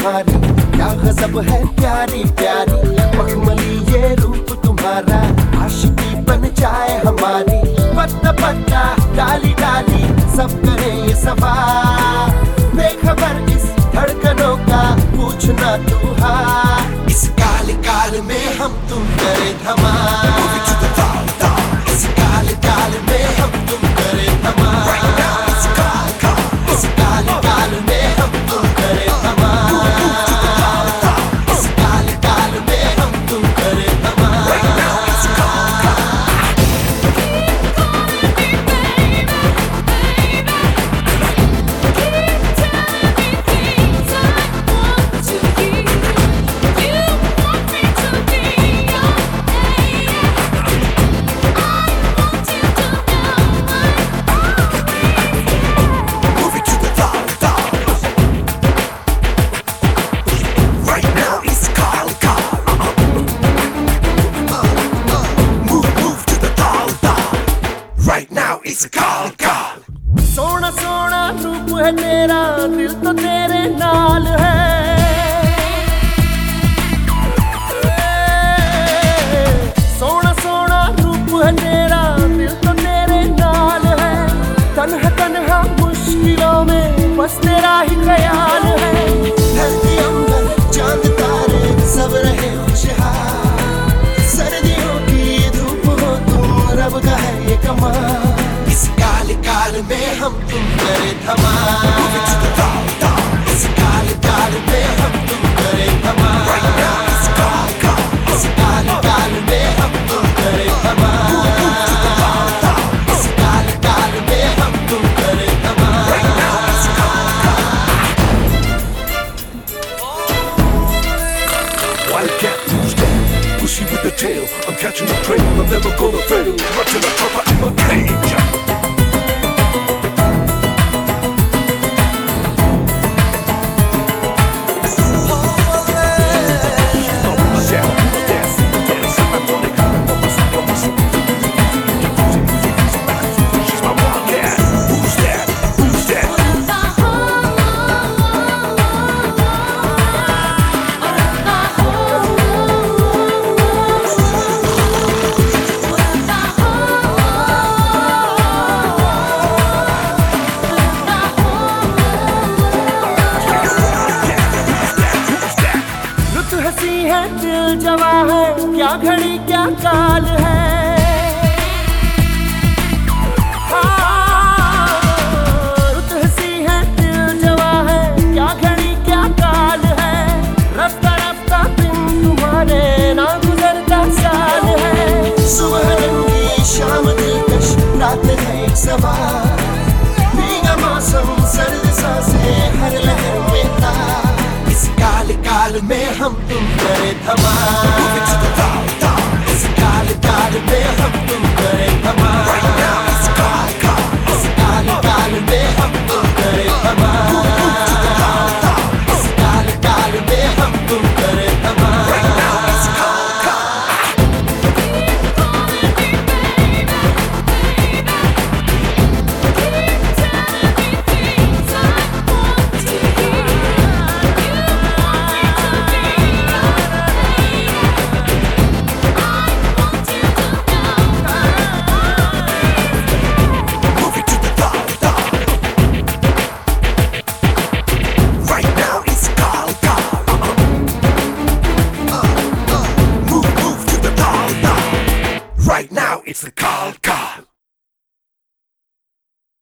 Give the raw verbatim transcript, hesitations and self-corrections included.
तुम्हारी, क्या गजब है प्यारी प्यारी, मखमली ये रूप तुम्हारा, आशिकी बन जाए हमारी। पत्ता पत्ता डाली डाली सब करे ये सवार, बेखबर इस धड़कनों का पूछना तू हाल। इस काल काल में हम तुम करे धमाल, इस काल काल में हम तुम करे धमाल, इस काल काल में हम तुम करे धमाल, इस काल काल में हम तुम करे धमाल। सोना सोना रूप है तेरा, दिल तो तेरे नाल है। सोना सोना रूप है तेरा, दिल तो तेरे नाल है। तन्हा तन्हा मुश्किलों में बस तेरा ही ख्याल है। धरती अंबर चांद तारे सब रहे खुशहाल, सर्दियों की धूप हो तुम रब का है ये कमाल। इस काल काल में हम तुम करे धमाल, इस काल काल में हम तुम करे धमाल, इस काल काल में हम तुम करे धमाल, इस काल काल में हम तुम करे धमाल। Wildcat Tuesday, pushy with the tail, I'm catching the trail, I'm never gonna fail, watching the proper in my cage. दिल जवा है, क्या घड़ी क्या काल है। हाँ, रुत हंसी है, दिल जवा है, क्या घड़ी क्या काल है। रफ्ता रफ्ता दिन तुम्हारे ना गुजरता साल है। सुबह रंगी शाम दिलकश रात है एक सवार, भीगा मौसम सर्द सांसें हर लहर में तार। इस काल काल में हम तुम करे धमाल।